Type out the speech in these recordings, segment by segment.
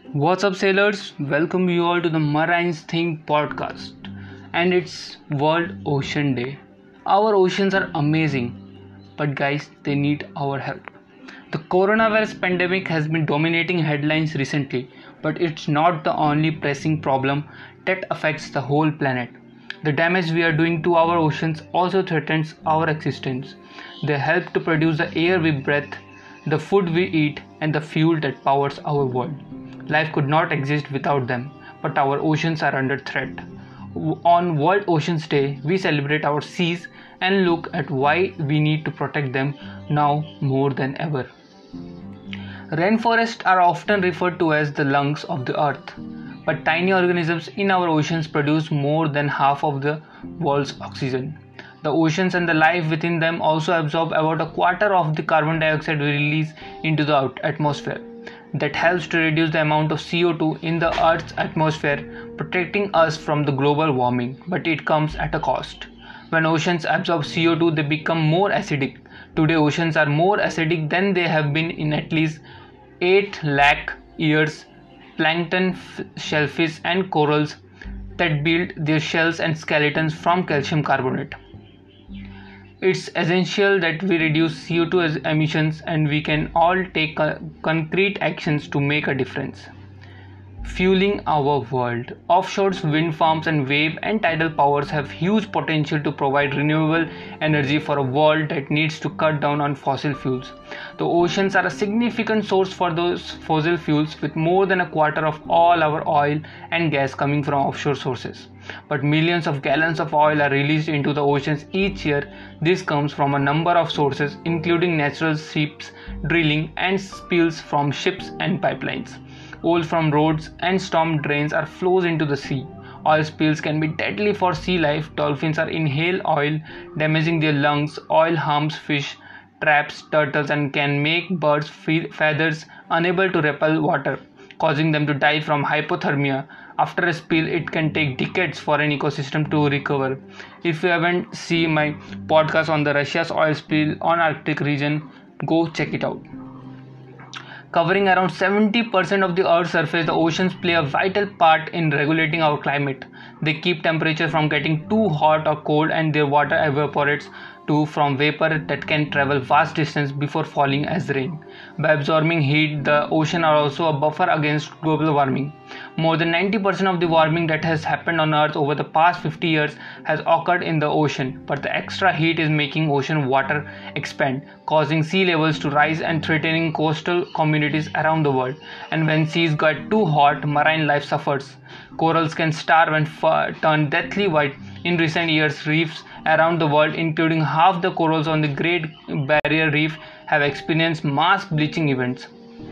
What's up, sailors? Welcome you all to the Marines Think podcast, and it's World Ocean Day. Our oceans are amazing, but guys, they need our help. The coronavirus pandemic has been dominating headlines recently, but it's not the only pressing problem that affects the whole planet. The damage we are doing to our oceans also threatens our existence. They help to produce the air we breathe, the food we eat, and the fuel that powers our world. Life could not exist without them, but our oceans are under threat. On World Oceans Day, we celebrate our seas and look at why we need to protect them now more than ever. Rainforests are often referred to as the lungs of the earth, but tiny organisms in our oceans produce more than half of the world's oxygen. The oceans and the life within them also absorb about a quarter of the carbon dioxide we release into the atmosphere. That helps to reduce the amount of CO2 in the Earth's atmosphere, protecting us from the global warming, but it comes at a cost. When oceans absorb CO2, they become more acidic. Today, oceans are more acidic than they have been in at least 8 lakh years. Plankton, shellfish, and corals that build their shells and skeletons from calcium carbonate. It's essential that we reduce CO2 emissions, and we can all take concrete actions to make a difference. Fueling our world. Offshore wind farms and wave and tidal powers have huge potential to provide renewable energy for a world that needs to cut down on fossil fuels. The oceans are a significant source for those fossil fuels, with more than a quarter of all our oil and gas coming from offshore sources. But millions of gallons of oil are released into the oceans each year. This comes from a number of sources, including natural ships, drilling, and spills from ships and pipelines. Oil from roads and storm drains are flows into the sea. Oil spills can be deadly for sea life. Dolphins are inhale oil, damaging their lungs. Oil harms fish, traps turtles, and can make birds' feathers unable to repel water, causing them to die from hypothermia. After a spill, it can take decades for an ecosystem to recover. If you haven't seen my podcast on the Russia's oil spill on Arctic region, go check it out. Covering around 70% of the Earth's surface, the oceans play a vital part in regulating our climate. They keep temperature from getting too hot or cold, and their water evaporates from vapor that can travel vast distance before falling as rain. By absorbing heat, the ocean are also a buffer against global warming. More than 90% of the warming that has happened on Earth over the past 50 years has occurred in the ocean, but the extra heat is making ocean water expand, causing sea levels to rise and threatening coastal communities around the world. And when seas get too hot, marine life suffers. Corals can starve and turn deathly white. In recent years, reefs around the world, including half the corals on the Great Barrier Reef, have experienced mass bleaching events.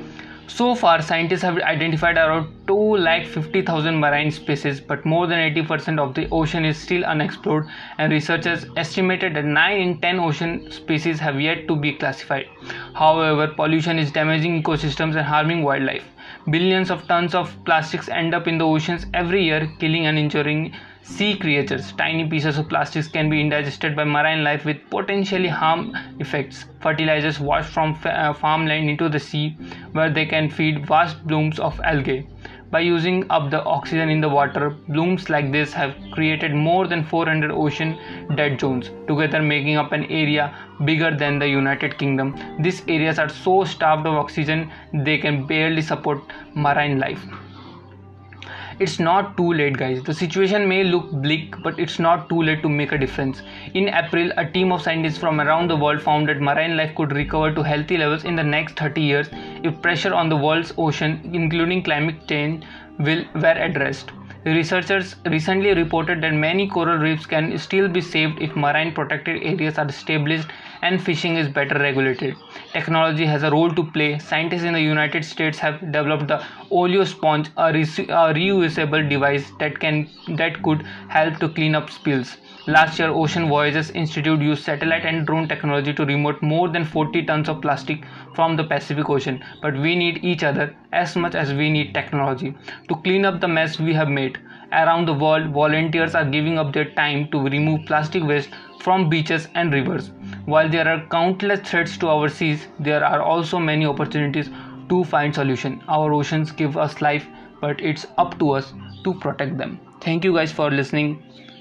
So far, scientists have identified around 250,000 marine species, but more than 80% of the ocean is still unexplored, and researchers estimated that 9 in 10 ocean species have yet to be classified. However, pollution is damaging ecosystems and harming wildlife. Billions of tons of plastics end up in the oceans every year, killing and injuring sea creatures. Tiny pieces of plastics can be indigested by marine life with potentially harm effects. Fertilizers washed from farmland into the sea, where they can feed vast blooms of algae. By using up the oxygen in the water, blooms like this have created more than 400 ocean dead zones, together making up an area bigger than the United Kingdom. These areas are so starved of oxygen they can barely support marine life. It's not too late, guys. The situation may look bleak, but it's not too late to make a difference. In April, a team of scientists from around the world found that marine life could recover to healthy levels in the next 30 years if pressure on the world's ocean, including climate change, were addressed. Researchers recently reported that many coral reefs can still be saved if marine protected areas are established and fishing is better regulated. Technology has a role to play. Scientists in the United States have developed the OleoSponge, a reusable device that could help to clean up spills. Last year, Ocean Voyages Institute used satellite and drone technology to remove more than 40 tons of plastic from the Pacific Ocean. But we need each other as much as we need technology to clean up the mess we have made. Around the world, volunteers are giving up their time to remove plastic waste from beaches and rivers. While there are countless threats to our seas, there are also many opportunities to find solution. Our oceans give us life, but it's up to us to protect them. Thank you guys for listening.